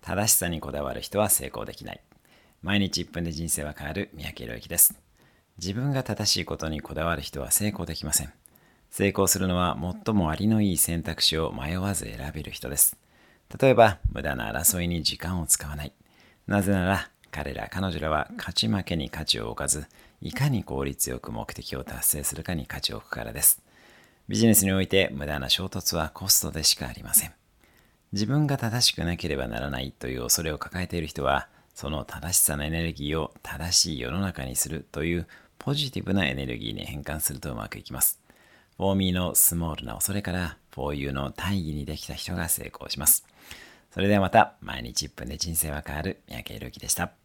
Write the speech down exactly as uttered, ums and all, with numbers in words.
正しさにこだわる人は成功できない。毎日いっぷんで人生は変わる三宅宏之です。自分が正しいことにこだわる人は成功できません。成功するのは最もありのいい選択肢を迷わず選べる人です。例えば、無駄な争いに時間を使わない。なぜなら、彼ら彼女らは勝ち負けに価値を置かず、いかに効率よく目的を達成するかに価値を置くからです。ビジネスにおいて無駄な衝突はコストでしかありません。自分が正しくなければならないという恐れを抱えている人は、その正しさのエネルギーを正しい世の中にするというポジティブなエネルギーに変換するとうまくいきます。フォーミーのスモールな恐れから、フォーユーの大義にできた人が成功します。それではまた、毎日いっぷんで人生は変わる三宅宏之でした。